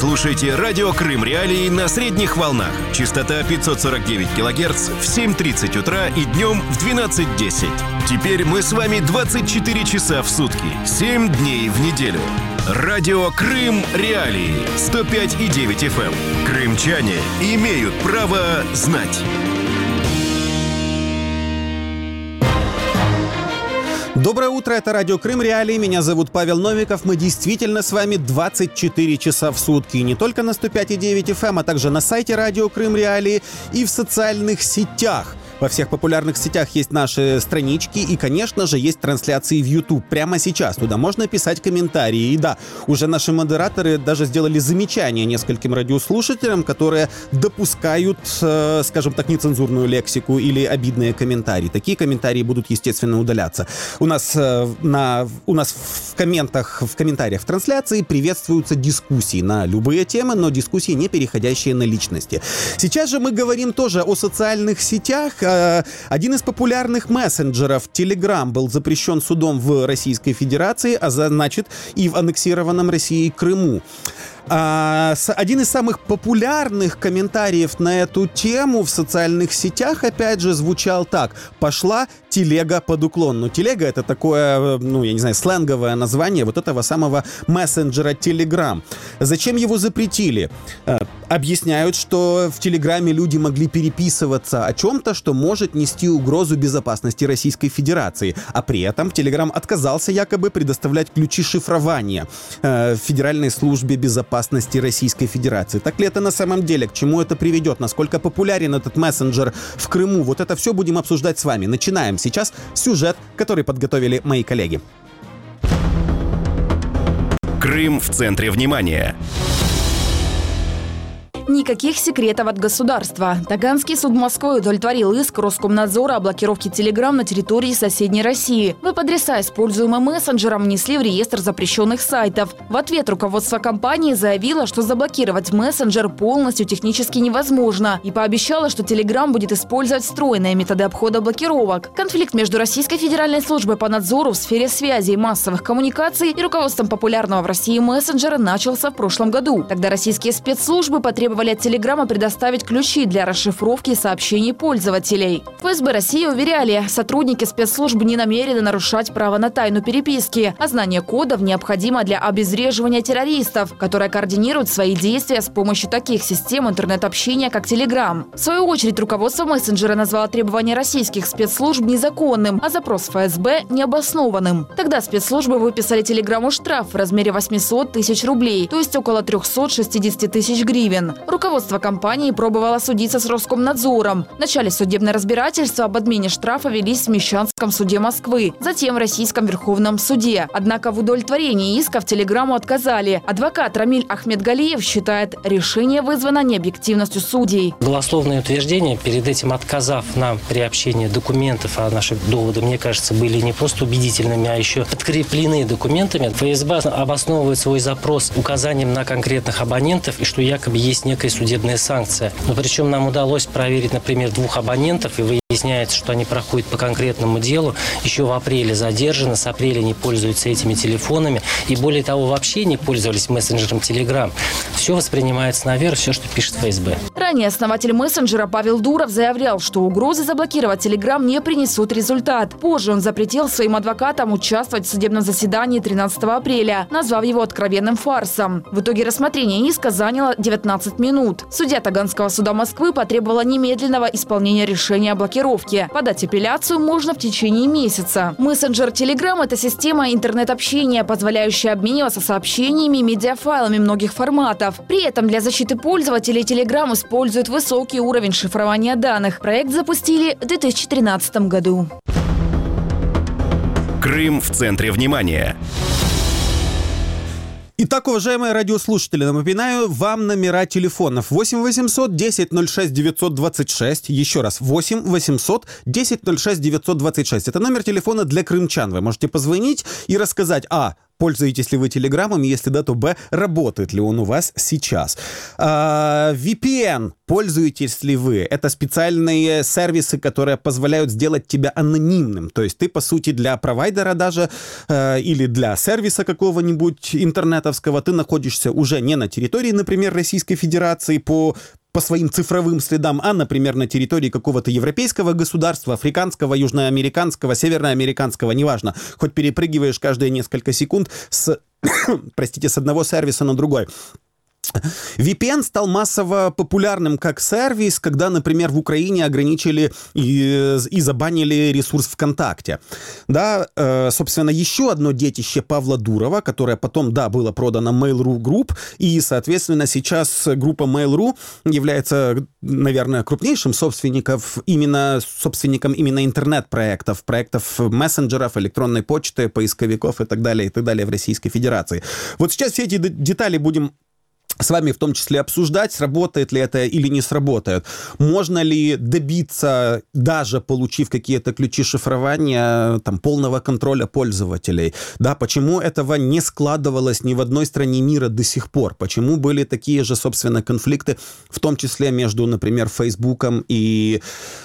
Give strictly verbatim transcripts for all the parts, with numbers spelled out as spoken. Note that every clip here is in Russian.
Слушайте радио Крым Реалии на средних волнах. Частота пятьсот сорок девять килогерц в семь тридцать утра и днем в двенадцать десять. Теперь мы с вами двадцать четыре часа в сутки, семь дней в неделю. Радио Крым Реалии сто пять и девять эф эм. Крымчане имеют право знать. Доброе утро, это Радио Крым Реалии, меня зовут Павел Новиков, мы действительно с вами двадцать четыре часа в сутки, не только на сто пять и девять эф эм, а также на сайте Радио Крым Реалии и в социальных сетях. Во всех популярных сетях есть наши странички и, конечно же, есть трансляции в YouTube. Прямо сейчас туда можно писать комментарии. И да, уже наши модераторы даже сделали замечание нескольким радиослушателям, которые допускают, э, скажем так, нецензурную лексику или обидные комментарии. Такие комментарии будут, естественно, удаляться. У нас, э, на, у нас в комментах, в комментариях в трансляции приветствуются дискуссии на любые темы, но дискуссии, не переходящие на личности. Сейчас же мы говорим тоже о социальных сетях. Один из популярных мессенджеров, Telegram, был запрещен судом в Российской Федерации, а значит и в аннексированном Россией Крыму. А, один из самых популярных комментариев на эту тему в социальных сетях, опять же, звучал так: «Пошла телега под уклон». Ну, телега — это такое, ну, я не знаю, сленговое название вот этого самого мессенджера Telegram. Зачем его запретили? Объясняют, что в Телеграме люди могли переписываться о чем-то, что может нести угрозу безопасности Российской Федерации. А при этом Telegram отказался якобы предоставлять ключи шифрования э, Федеральной службе безопасности Российской Федерации. Так ли это на самом деле? К чему это приведет? Насколько популярен этот мессенджер в Крыму? Вот это все будем обсуждать с вами. Начинаем сейчас сюжет, который подготовили мои коллеги. Крым в центре внимания. Никаких секретов от государства. Таганский суд Москвы удовлетворил иск Роскомнадзора о блокировке Telegram на территории соседней России. Веб-адреса, используемые мессенджером, внесли в реестр запрещенных сайтов. В ответ руководство компании заявило, что заблокировать мессенджер полностью технически невозможно, и пообещало, что Telegram будет использовать встроенные методы обхода блокировок. Конфликт между Российской Федеральной службой по надзору в сфере связи и массовых коммуникаций и руководством популярного в России мессенджера начался в прошлом году. Тогда российские спецслужбы потребовали от Телеграма предоставить ключи для расшифровки сообщений пользователей. В эф эс бэ России уверяли, сотрудники спецслужб не намерены нарушать право на тайну переписки, а знание кодов необходимо для обезвреживания террористов, которые координируют свои действия с помощью таких систем интернет-общения, как Телеграм. В свою очередь, руководство мессенджера назвало требования российских спецслужб незаконным, а запрос эф эс бэ – необоснованным. Тогда спецслужбы выписали Телеграму штраф в размере восемьсот тысяч рублей, то есть около триста шестьдесят тысяч гривен. Руководство компании пробовало судиться с Роскомнадзором. В начале судебное разбирательство об отмене штрафа велись в Мещанском суде Москвы, затем в Российском Верховном суде. Однако в удовлетворении исков Телеграму отказали. Адвокат Рамиль Ахмедгалиев считает, решение вызвано необъективностью судей. Голословные утверждения, перед этим отказав нам при общении документов, а наши доводы, мне кажется, были не просто убедительными, а еще подкреплены документами. эф эс бэ обосновывает свой запрос указанием на конкретных абонентов и что якобы есть некая судебная санкция. Но причем нам удалось проверить, например, двух абонентов, и выясняется, что они проходят по конкретному делу, еще в апреле задержаны, с апреля не пользуются этими телефонами, и более того, вообще не пользовались мессенджером Telegram. Все воспринимается на веру, все, что пишет эф эс бэ. Ранее основатель мессенджера Павел Дуров заявлял, что угрозы заблокировать Telegram не принесут результат. Позже он запретил своим адвокатам участвовать в судебном заседании тринадцатого апреля, назвав его откровенным фарсом. В итоге рассмотрение иска заняло девятнадцать минут. Судья Таганского суда Москвы потребовала немедленного исполнения решения о блокировке. Подать апелляцию можно в течение месяца. Мессенджер Telegram – это система интернет-общения, позволяющая обмениваться сообщениями и медиафайлами многих форматов. При этом для защиты пользователей Telegram использует высокий уровень шифрования данных. Проект запустили в две тысячи тринадцатом году. Крым в центре внимания. Итак, уважаемые радиослушатели, напоминаю вам номера телефонов восемь восемьсот десять ноль шесть девятьсот двадцать шесть. Еще раз, восемь восемьсот десять ноль шесть девятьсот двадцать шесть. Это номер телефона для крымчан. Вы можете позвонить и рассказать, а, пользуетесь ли вы Телеграмом, если да, то б, работает ли он у вас сейчас. А, ви пи эн. Пользуетесь ли вы? Это специальные сервисы, которые позволяют сделать тебя анонимным. То есть ты, по сути, для провайдера даже э, или для сервиса какого-нибудь интернетовского ты находишься уже не на территории, например, Российской Федерации по по своим цифровым следам, а, например, на территории какого-то европейского государства, африканского, южноамериканского, северноамериканского, неважно. Хоть перепрыгиваешь каждые несколько секунд с, простите, с одного сервиса на другой. ви пи эн стал массово популярным как сервис, когда, например, в Украине ограничили и, и забанили ресурс ВКонтакте. Да, э, собственно, еще одно детище Павла Дурова, которое потом, да, было продано Mail.ru Group, и, соответственно, сейчас группа Mail.ru является, наверное, крупнейшим собственником именно, собственником именно интернет-проектов, проектов мессенджеров, электронной почты, поисковиков и так далее, и так далее в Российской Федерации. Вот сейчас все эти детали будем с вами в том числе обсуждать, сработает ли это или не сработает. Можно ли добиться, даже получив какие-то ключи шифрования, там, полного контроля пользователей? Да, почему этого не складывалось ни в одной стране мира до сих пор? Почему были такие же, собственно, конфликты, в том числе между, например, Фейсбуком и,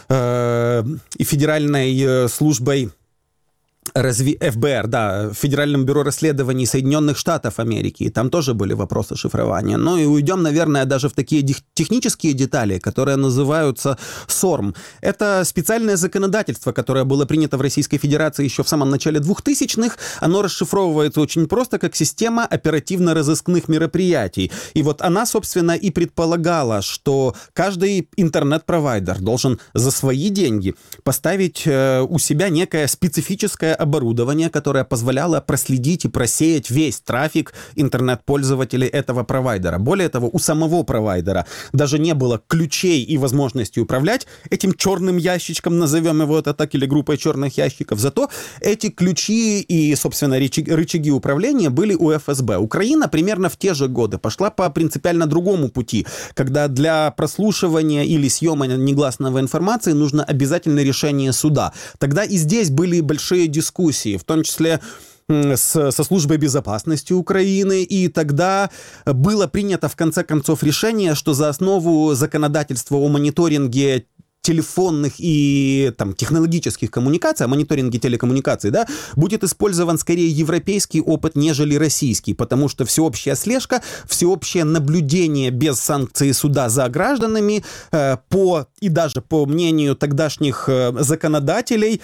э, и Федеральной службой Разви... эф бэ эр, да, Федеральным бюро расследований Соединенных Штатов Америки. И там тоже были вопросы шифрования. Ну и уйдем, наверное, даже в такие технические детали, которые называются сорм. Это специальное законодательство, которое было принято в Российской Федерации еще в самом начале двухтысячных. Оно расшифровывается очень просто как система оперативно-розыскных мероприятий. И вот она, собственно, и предполагала, что каждый интернет-провайдер должен за свои деньги поставить э, у себя некое специфическое оборудование, которое позволяло проследить и просеять весь трафик интернет-пользователей этого провайдера. Более того, у самого провайдера даже не было ключей и возможности управлять этим черным ящичком, назовем его это так, или группой черных ящиков. Зато эти ключи и, собственно, рычаги управления были у эф эс бэ. Украина примерно в те же годы пошла по принципиально другому пути, когда для прослушивания или съема негласного информации нужно обязательное решение суда. Тогда и здесь были большие дискуссии, дискуссии, в том числе с, со службой безопасности Украины, и тогда было принято в конце концов решение, что за основу законодательства о мониторинге телефонных и там, технологических коммуникаций, о мониторинге телекоммуникаций, да, будет использован скорее европейский опыт, нежели российский, потому что всеобщая слежка, всеобщее наблюдение без санкций суда за гражданами, э, по, и даже по мнению тогдашних э, законодателей,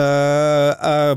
э, э,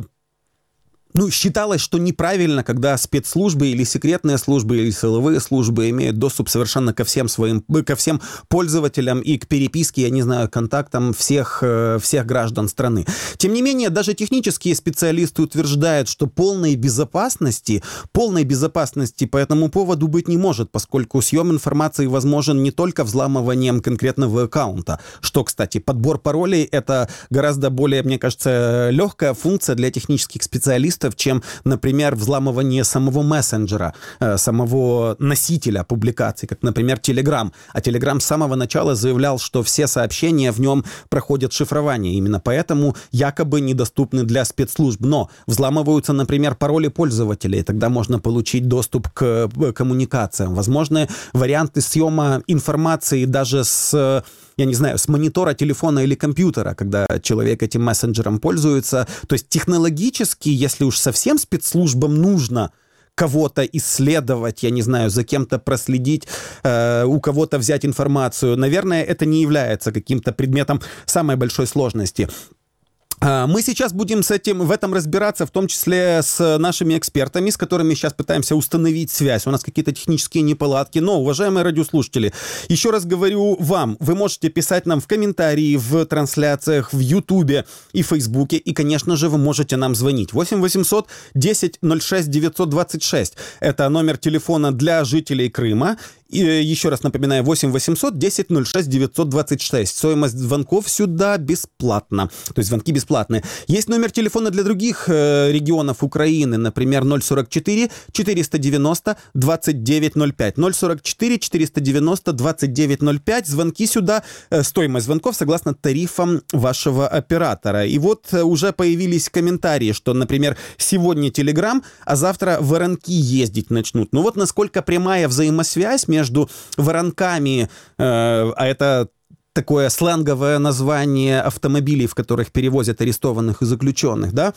ну, считалось, что неправильно, когда спецслужбы или секретные службы, или силовые службы имеют доступ совершенно ко всем своим, ко всем пользователям и к переписке, я не знаю, контактам всех, всех граждан страны. Тем не менее, даже технические специалисты утверждают, что полной безопасности, полной безопасности по этому поводу быть не может, поскольку съем информации возможен не только взламыванием конкретного аккаунта, что, кстати, подбор паролей — это гораздо более, мне кажется, легкая функция для технических специалистов, чем, например, взламывание самого мессенджера, э, самого носителя публикаций, как, например, Telegram. А Telegram с самого начала заявлял, что все сообщения в нем проходят шифрование. Именно поэтому якобы недоступны для спецслужб. Но взламываются, например, пароли пользователей. Тогда можно получить доступ к коммуникациям. Возможны варианты съема информации даже с... я не знаю, с монитора телефона или компьютера, когда человек этим мессенджером пользуется. То есть технологически, если уж совсем спецслужбам нужно кого-то исследовать, я не знаю, за кем-то проследить, э, у кого-то взять информацию, наверное, это не является каким-то предметом самой большой сложности. Мы сейчас будем с этим, в этом разбираться, в том числе с нашими экспертами, с которыми сейчас пытаемся установить связь. У нас какие-то технические неполадки. Но, уважаемые радиослушатели, еще раз говорю вам, вы можете писать нам в комментарии, в трансляциях, в Ютубе и Фейсбуке. И, конечно же, вы можете нам звонить. восемь восемьсот десять ноль шесть девятьсот двадцать шесть. Это номер телефона для жителей Крыма. И еще раз напоминаю, восемь восемьсот десять ноль шесть девятьсот двадцать шесть. Стоимость звонков сюда бесплатна. То есть звонки бесплатные. Есть номер телефона для других э, регионов Украины, например, ноль сорок четыре четыреста девяносто двадцать девять ноль пять. ноль сорок четыре четыреста девяносто двадцать девять ноль пять. Звонки сюда, э, стоимость звонков согласно тарифам вашего оператора. И вот э, уже появились комментарии, что, например, сегодня Telegram, а завтра воронки ездить начнут. Ну вот насколько прямая взаимосвязь между воронками, э, а это такое сленговое название автомобилей, в которых перевозят арестованных и заключенных, да,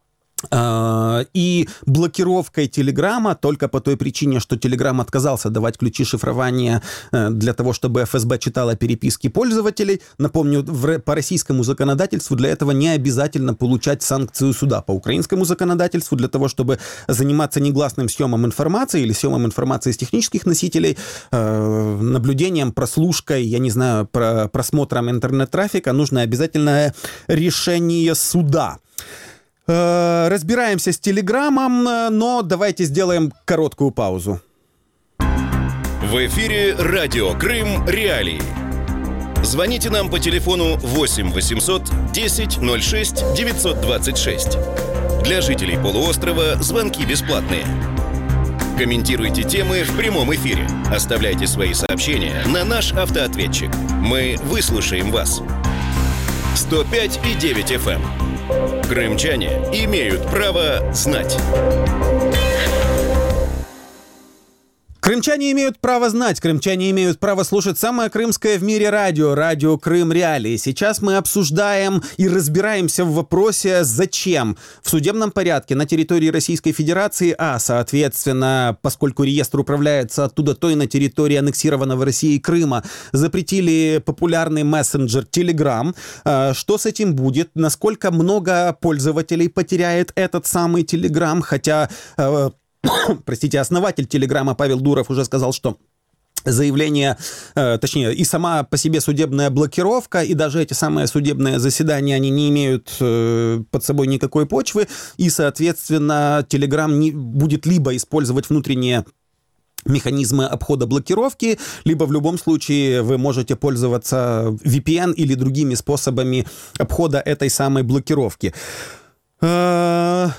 и блокировкой Телеграма только по той причине, что Телеграм отказался давать ключи шифрования для того, чтобы эф эс бэ читала переписки пользователей. Напомню, в, по российскому законодательству для этого не обязательно получать санкцию суда. По украинскому законодательству для того, чтобы заниматься негласным съемом информации или съемом информации с технических носителей, э, наблюдением, прослушкой, я не знаю, про, просмотром интернет-трафика, нужно обязательное решение суда. Разбираемся с Телеграмом, но давайте сделаем короткую паузу. В эфире радио Крым Реалии. Звоните нам по телефону восемь восемьсот десять ноль шесть девятьсот двадцать шесть. Для жителей полуострова звонки бесплатные. Комментируйте темы в прямом эфире. Оставляйте свои сообщения на наш автоответчик. Мы выслушаем вас. сто пять и девять эф эм. Крымчане имеют право знать. Крымчане имеют право знать, крымчане имеют право слушать самое крымское в мире радио, радио Крым Реалии. Сейчас мы обсуждаем и разбираемся в вопросе, зачем в судебном порядке на территории Российской Федерации, а, соответственно, поскольку реестр управляется оттуда, то и на территории аннексированного Россией Крыма, запретили популярный мессенджер Telegram. Что с этим будет? Насколько много пользователей потеряет этот самый Telegram? Хотя... Простите, основатель Телеграма Павел Дуров уже сказал, что заявление, э, точнее, и сама по себе судебная блокировка, и даже эти самые судебные заседания, они не имеют э, под собой никакой почвы, и, соответственно, Телеграм не будет либо использовать внутренние механизмы обхода блокировки, либо в любом случае вы можете пользоваться ви пи эн или другими способами обхода этой самой блокировки. Э-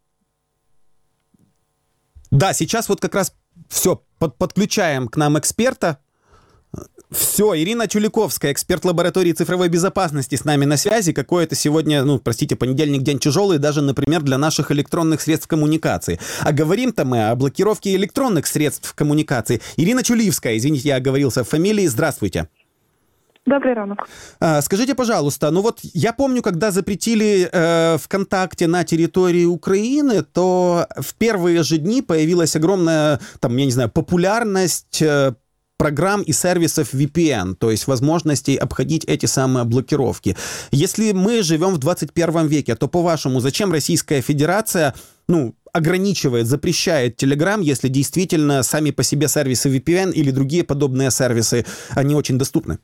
Да, сейчас вот как раз все, под, подключаем к нам эксперта. Все, Ирина Чуликовская, эксперт лаборатории цифровой безопасности с нами на связи. Какой-то сегодня, ну, простите, понедельник, день тяжелый, даже, например, для наших электронных средств коммуникации. А говорим-то мы о блокировке электронных средств коммуникации. Ирина Чулиевская, извините, я оговорился в фамилии. Здравствуйте. Добрый ранок. А, скажите, пожалуйста, ну вот я помню, когда запретили э, ВКонтакте на территории Украины, то в первые же дни появилась огромная, там, я не знаю, популярность э, программ и сервисов ви пи эн, то есть возможностей обходить эти самые блокировки. Если мы живем в двадцать первом веке, то, по-вашему, зачем Российская Федерация, ну, ограничивает, запрещает Telegram, если действительно сами по себе сервисы ви пи эн или другие подобные сервисы, они очень доступны?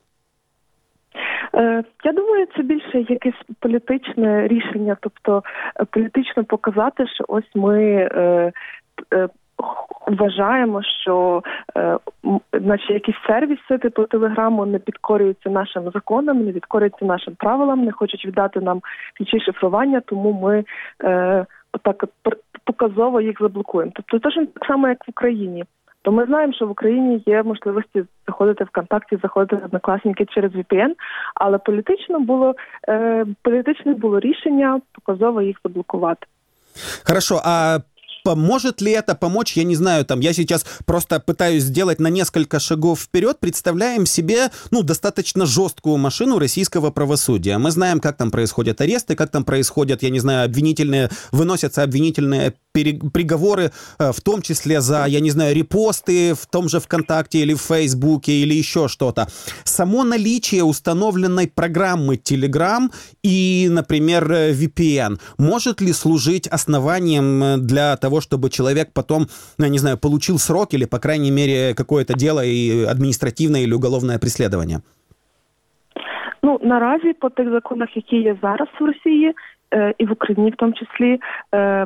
Я думаю, це більше якесь політичне рішення, тобто політично показати, що ось ми е, е, вважаємо, що е, наче якісь сервіси типу Телеграму не підкорюються нашим законам, не підкорюються нашим правилам, не хочуть віддати нам ключі шифрування, тому ми е, отак показово їх заблокуємо. Тобто точно так само, як в Україні. То ми знаємо, що в Україні є можливості заходити в ВКонтакті, заходити в Однокласники через ві пі ен, але політично було, е, політичне було рішення показово їх заблокувати. Хорошо, а поможет ли это помочь, я не знаю, там, я сейчас просто пытаюсь сделать на несколько шагов вперед, представляем себе, ну, достаточно жесткую машину российского правосудия. Мы знаем, как там происходят аресты, как там происходят, я не знаю, обвинительные, выносятся обвинительные приговоры, в том числе за, я не знаю, репосты в том же ВКонтакте или в Фейсбуке или еще что-то. Само наличие установленной программы Telegram и, например, ви пи эн может ли служить основанием для того, чтобы человек потом, ну, я не знаю, получил срок или, по крайней мере, какое-то дело и административное или уголовное преследование? Ну, наразі по тих законах, які є зараз в Росії, е, і в Україні в тому числі, е,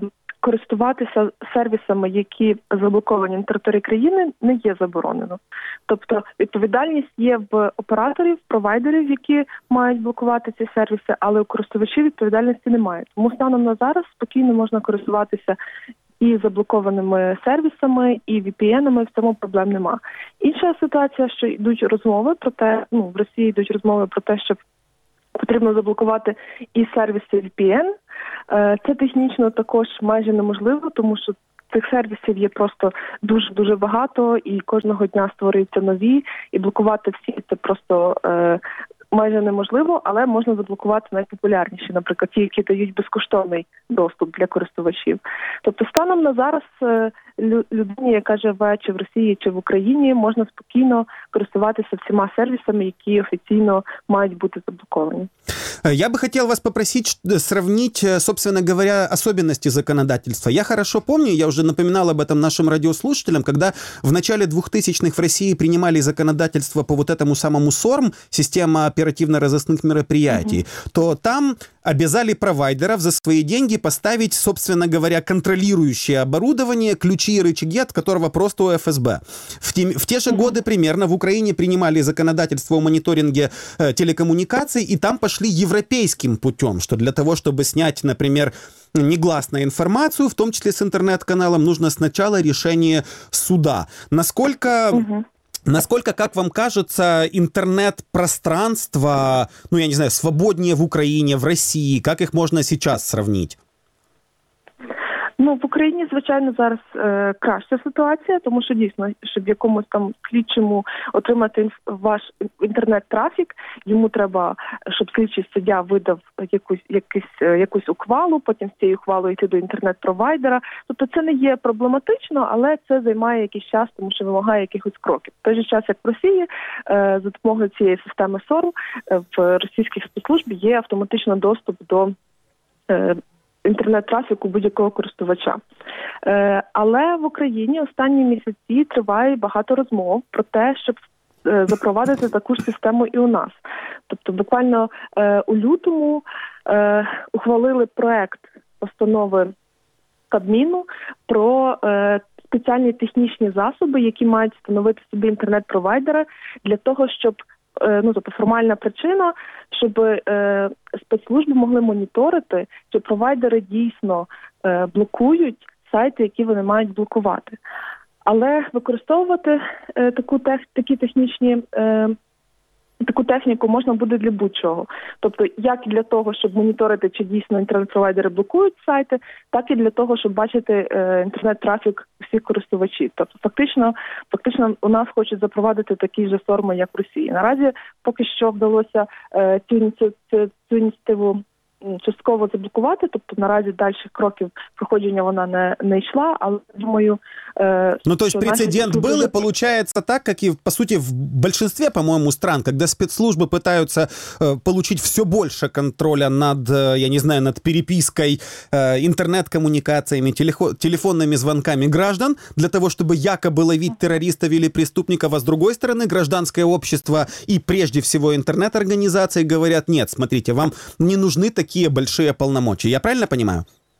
користуватися сервісами, які заблоковані на території країни, не є заборонено. Тобто відповідальність є в операторів, провайдерів, які мають блокувати ці сервіси, але у користувачів відповідальності немає. Тому станом на зараз спокійно можна користуватися і заблокованими сервісами, і ві пі ен-ами, в цьому проблем нема. Інша ситуація, що йдуть розмови про те, ну, в Росії йдуть розмови про те, що потрібно заблокувати і сервіси ві пі ен. Це технічно також майже неможливо, тому що цих сервісів є просто дуже-дуже багато, і кожного дня створюються нові, і блокувати всі це просто е, майже неможливо, але можна заблокувати найпопулярніші, наприклад, ті, які дають безкоштовний доступ для користувачів. Тобто станом на зараз е, людині, яка живе чи в Росії, чи в Україні, можна спокійно користуватися всіма сервісами, які офіційно мають бути заблоковані. Я бы хотел вас попросить сравнить, собственно говоря, особенности законодательства. Я хорошо помню, я уже напоминал об этом нашим радиослушателям, когда в начале двухтысячных в России принимали законодательство по вот этому самому СОРМ, система оперативно-розыскных мероприятий, mm-hmm. то там обязали провайдеров за свои деньги поставить, собственно говоря, контролирующее оборудование, ключи и рычаги, от которого просто у эф эс бэ. В те, в те же mm-hmm. годы примерно в Украине принимали законодательство о мониторинге э, телекоммуникаций, и там пошли европейским путем, что для того, чтобы снять, например, негласную информацию, в том числе с интернет-каналом, нужно сначала решение суда. Насколько... Mm-hmm. Насколько, как вам кажется, интернет-пространство, ну, я не знаю, свободнее в Украине, в России, как их можно сейчас сравнить? Ну, в Україні, звичайно, зараз е, краща ситуація, тому що дійсно, щоб якомусь там слідчому отримати інф, ваш інтернет-трафік, йому треба, щоб слідчий суддя видав якусь, якусь, якусь ухвалу, потім з цією ухвалою йти до інтернет-провайдера. Тобто це не є проблематично, але це займає якийсь час, тому що вимагає якихось кроків. В той же час, як в Росії, е, за допомогою цієї системи СОРМ е, в російських спецслужб є автоматично доступ до е, інтернет-трафіку будь-якого користувача. Е, але в Україні останні місяці триває багато розмов про те, щоб е, запровадити таку ж систему і у нас. Тобто буквально е, у лютому е, ухвалили проект постанови Кабміну про е, спеціальні технічні засоби, які мають встановити собі інтернет-провайдери для того, щоб ну, тобто формальна причина, щоб е, спецслужби могли моніторити, чи провайдери дійсно е, блокують сайти, які вони мають блокувати. Але використовувати е, таку тех, такі технічні е, таку техніку можна буде для будь-чого. Тобто, як і для того, щоб моніторити, чи дійсно інтернет-провайдери блокують сайти, так і для того, щоб бачити е, інтернет-трафік всіх користувачів. Тобто, фактично, фактично у нас хочуть запровадити такі ж форми, як в Росії. Наразі поки що вдалося е, цю, цю, цю, цю ініціативу частково заблокувати, тобто наразі дальших кроків проходження вона не, не йшла, але, думаю... Э, ну, то есть прецедент был, уже... и получается так, как и, по сути, в большинстве, по-моему, стран, когда спецслужбы пытаются э, получить все больше контроля над, э, я не знаю, над перепиской, э, интернет-коммуникациями, телефо- телефонными звонками граждан, для того, чтобы якобы ловить террористов или преступников, а с другой стороны, гражданское общество и, прежде всего, интернет-организации говорят, нет, смотрите, вам не нужны такие большие полномочия. Я правильно понимаю?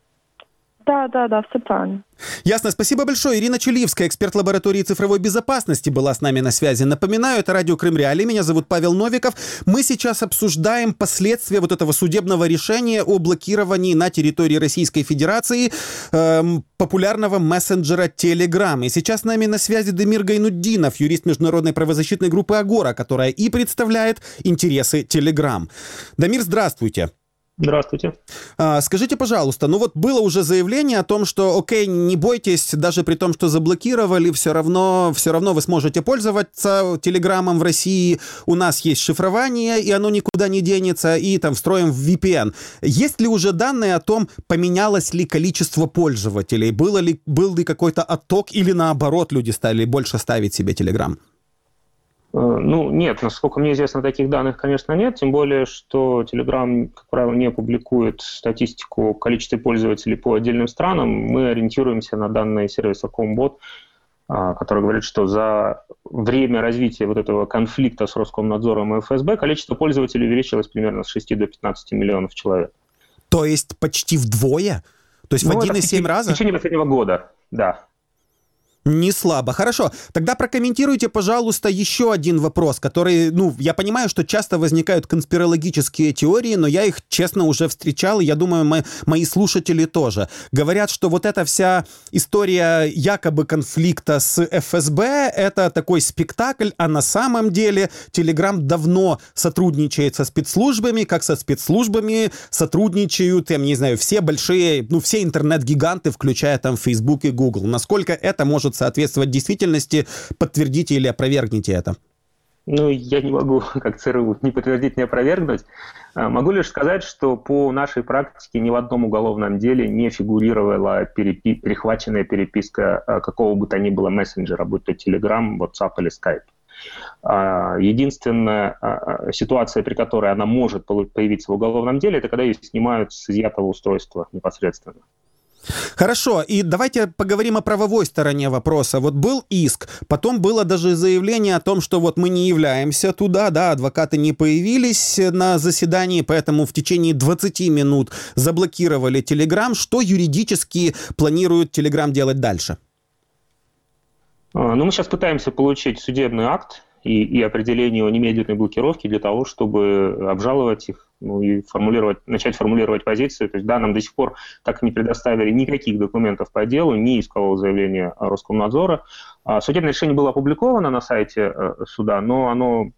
Да, да, да, все правильно. Ясно. Спасибо большое. Ирина Чулиевская, эксперт лаборатории цифровой безопасности, была с нами на связи. Напоминаю, это радио Крым Реалии. Меня зовут Павел Новиков. Мы сейчас обсуждаем последствия вот этого судебного решения о блокировании на территории Российской Федерации эм, популярного мессенджера Telegram. И сейчас с нами на связи Дамир Гайнутдинов, юрист международной правозащитной группы «Агора», которая и представляет интересы Telegram. Дамир, здравствуйте. Здравствуйте. А, скажите, пожалуйста, ну вот было уже заявление о том, что, окей, не бойтесь, даже при том, что заблокировали, все равно, все равно вы сможете пользоваться Телеграмом в России, у нас есть шифрование, и оно никуда не денется, и там встроим в ви пи эн. Есть ли уже данные о том, поменялось ли количество пользователей, было ли, был ли какой-то отток, или наоборот, люди стали больше ставить себе Телеграм? Ну, нет, насколько мне известно, таких данных, конечно, нет, тем более, что Telegram, как правило, не публикует статистику количества пользователей по отдельным странам. Мы ориентируемся на данные сервиса Combat, который говорит, что за время развития вот этого конфликта с Роскомнадзором и эф эс бэ количество пользователей увеличилось примерно с шести до пятнадцати миллионов человек. То есть почти вдвое? То есть ну, в один и семь раза? В течение последнего года, да. Не слабо. Хорошо. Тогда прокомментируйте, пожалуйста, еще один вопрос, который, ну, я понимаю, что часто возникают конспирологические теории, но я их, честно, уже встречал, и я думаю, мы, мои слушатели тоже. Говорят, что вот эта вся история якобы конфликта с эф эс бэ — это такой спектакль, а на самом деле Telegram давно сотрудничает со спецслужбами, как со спецслужбами сотрудничают, я не знаю, все большие, ну, все интернет-гиганты, включая там Facebook и Google. Насколько это может соответствовать действительности, подтвердите или опровергните это. Ну, я не могу, как ЦРУ, ни подтвердить, ни опровергнуть. Могу лишь сказать, что по нашей практике ни в одном уголовном деле не фигурировала перепи- перехваченная переписка какого бы то ни было мессенджера, будь то Telegram, WhatsApp или Skype. Единственная ситуация, при которой она может появиться в уголовном деле, это когда ее снимают с изъятого устройства непосредственно. Хорошо, и давайте поговорим о правовой стороне вопроса. Вот был иск, потом было даже заявление о том, что вот мы не являемся туда, да, адвокаты не появились на заседании, поэтому в течение двадцати минут заблокировали Telegram. Что юридически планирует Telegram делать дальше? Ну, мы сейчас пытаемся получить судебный акт и, и определение о немедленной блокировке для того, чтобы обжаловать их, ну и формулировать, начать формулировать позицию. То есть, да, нам до сих пор так и не предоставили никаких документов по делу, ни искового заявления Роскомнадзора. Судебное решение было опубликовано на сайте суда, но оно,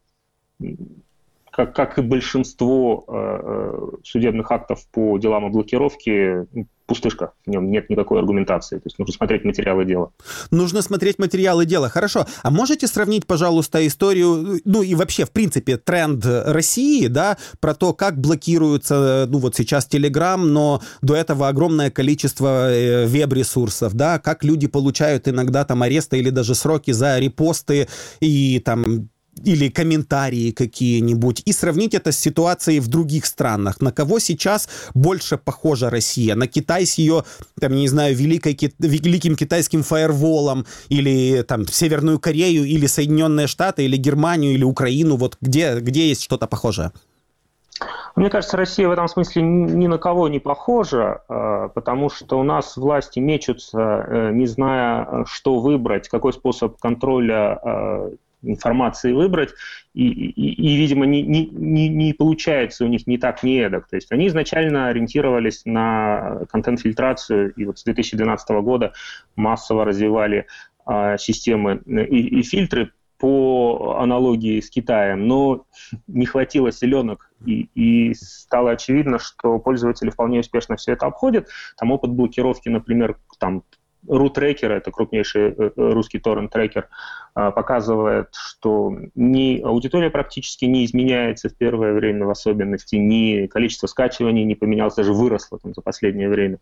как, как и большинство судебных актов по делам о блокировке, пустышка, в нем нет никакой аргументации. То есть нужно смотреть материалы дела. Нужно смотреть материалы дела. Хорошо. А можете сравнить, пожалуйста, историю, ну и вообще, в принципе, тренд России, да, про то, как блокируется, ну вот сейчас Telegram, но до этого огромное количество веб-ресурсов, да, как люди получают иногда там аресты или даже сроки за репосты и там или комментарии какие-нибудь, и сравнить это с ситуацией в других странах. На кого сейчас больше похожа Россия? На Китай с ее, там, не знаю, великой, великим китайским фаерволом, или там Северную Корею, или Соединенные Штаты, или Германию, или Украину? Вот где, где есть что-то похожее? Мне кажется, Россия в этом смысле ни на кого не похожа, потому что у нас власти мечутся, не зная, что выбрать, какой способ контроля информации выбрать, и, и, и видимо, не, не, не получается у них ни так, ни эдак. То есть они изначально ориентировались на контент-фильтрацию, и вот с две тысячи двенадцатого года массово развивали а, системы и, и фильтры по аналогии с Китаем, но не хватило силенок, и, и стало очевидно, что пользователи вполне успешно все это обходят. Там опыт блокировки, например, там RuTracker, это крупнейший русский торрент-трекер, показывает, что ни аудитория практически не изменяется в первое время, в особенности, ни количество скачиваний не поменялось, даже выросло там за последнее время.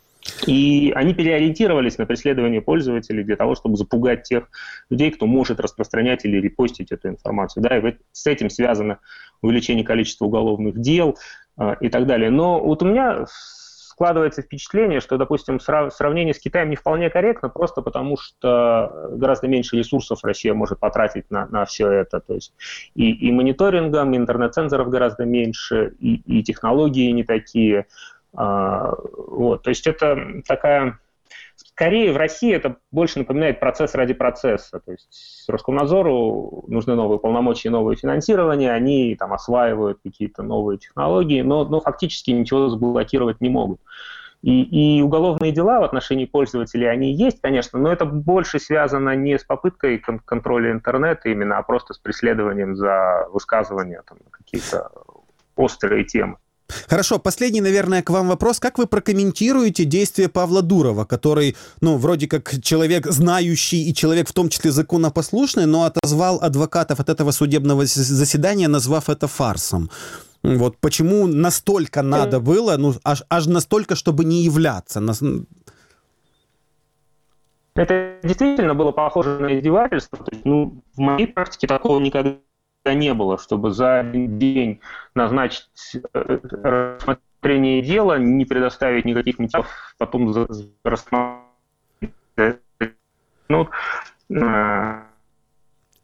И они переориентировались на преследование пользователей для того, чтобы запугать тех людей, кто может распространять или репостить эту информацию. Да, и с этим связано увеличение количества уголовных дел и так далее. Но вот у меня складывается впечатление, что, допустим, сравнение с Китаем не вполне корректно, просто потому что гораздо меньше ресурсов Россия может потратить на, на все это. То есть и, и мониторингом, и интернет-цензоров гораздо меньше, и, и технологии не такие. А, вот. То есть это такая... Скорее, в России это больше напоминает процесс ради процесса. То есть Роскомнадзору нужны новые полномочия, новые финансирования, они там осваивают какие-то новые технологии, но, но фактически ничего заблокировать не могут. И, и уголовные дела в отношении пользователей, они есть, конечно, но это больше связано не с попыткой кон- контроля интернета именно, а просто с преследованием за высказывания там, на какие-то острые темы. Хорошо, последний, наверное, к вам вопрос. Как вы прокомментируете действия Павла Дурова, который, ну, вроде как человек знающий и человек в том числе законопослушный, но отозвал адвокатов от этого судебного заседания, назвав это фарсом? Вот почему настолько надо было, ну, аж, аж настолько, чтобы не являться? Это действительно было похоже на издевательство. То есть, ну, в моей практике такого никогда не было, чтобы за один день назначить рассмотрение дела, не предоставить никаких материалов, потом рассмотреть. Ну, То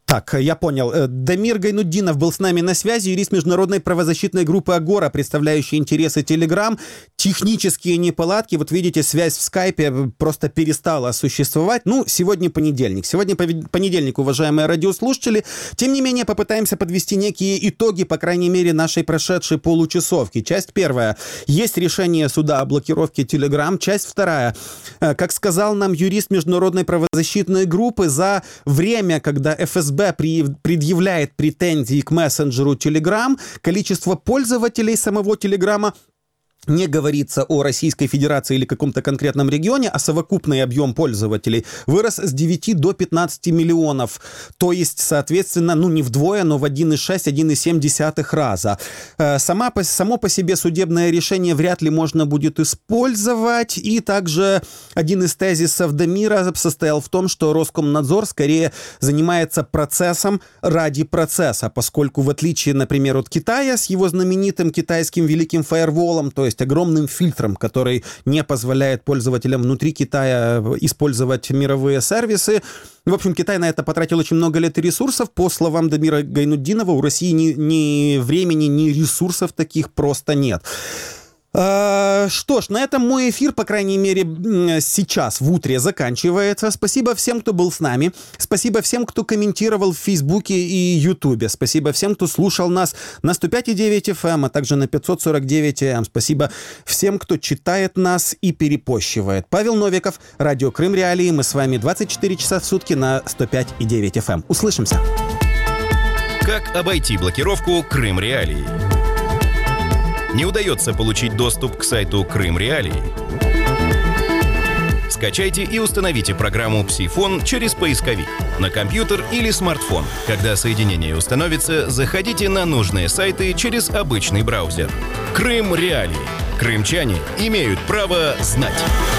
Так, я понял. Дамир Гайнутдинов был с нами на связи, юрист международной правозащитной группы «Агора», представляющий интересы Telegram. Технические неполадки, вот видите, связь в скайпе просто перестала существовать. Ну, сегодня понедельник. Сегодня понедельник, уважаемые радиослушатели. Тем не менее, попытаемся подвести некие итоги, по крайней мере, нашей прошедшей получасовки. Часть первая. Есть решение суда о блокировке Telegram. Часть вторая. Как сказал нам юрист международной правозащитной группы, за время, когда эф эс бэ предъявляет претензии к мессенджеру Telegram, количество пользователей самого Телеграма, не говорится о Российской Федерации или каком-то конкретном регионе, а совокупный объем пользователей вырос с девяти до пятнадцати миллионов. То есть, соответственно, ну не вдвое, но в один целых шесть - один целых семь десятых раза. Сама, само по себе судебное решение вряд ли можно будет использовать. И также один из тезисов Дамира состоял в том, что Роскомнадзор скорее занимается процессом ради процесса, поскольку в отличие, например, от Китая с его знаменитым китайским великим фаерволом, то есть огромным фильтром, который не позволяет пользователям внутри Китая использовать мировые сервисы. В общем, Китай на это потратил очень много лет и ресурсов. По словам Дамира Гайнутдинова, у России ни, ни времени, ни ресурсов таких просто нет. Что ж, на этом мой эфир, по крайней мере, сейчас, в утре, заканчивается. Спасибо всем, кто был с нами. Спасибо всем, кто комментировал в Фейсбуке и Ютубе. Спасибо всем, кто слушал нас на сто пять и девять эф эм, а также на пятьсот сорок девять эй эм. Спасибо всем, кто читает нас и перепощивает. Павел Новиков, Радио Крым Реалии. Мы с вами двадцать четыре часа в сутки на сто пять и девять эф эм. Услышимся. Как обойти блокировку Крым Реалии? Не удается получить доступ к сайту Крым Реалии? Скачайте и установите программу «Псифон» через поисковик на компьютер или смартфон. Когда соединение установится, заходите на нужные сайты через обычный браузер. Крым Реалии. Крымчане имеют право знать.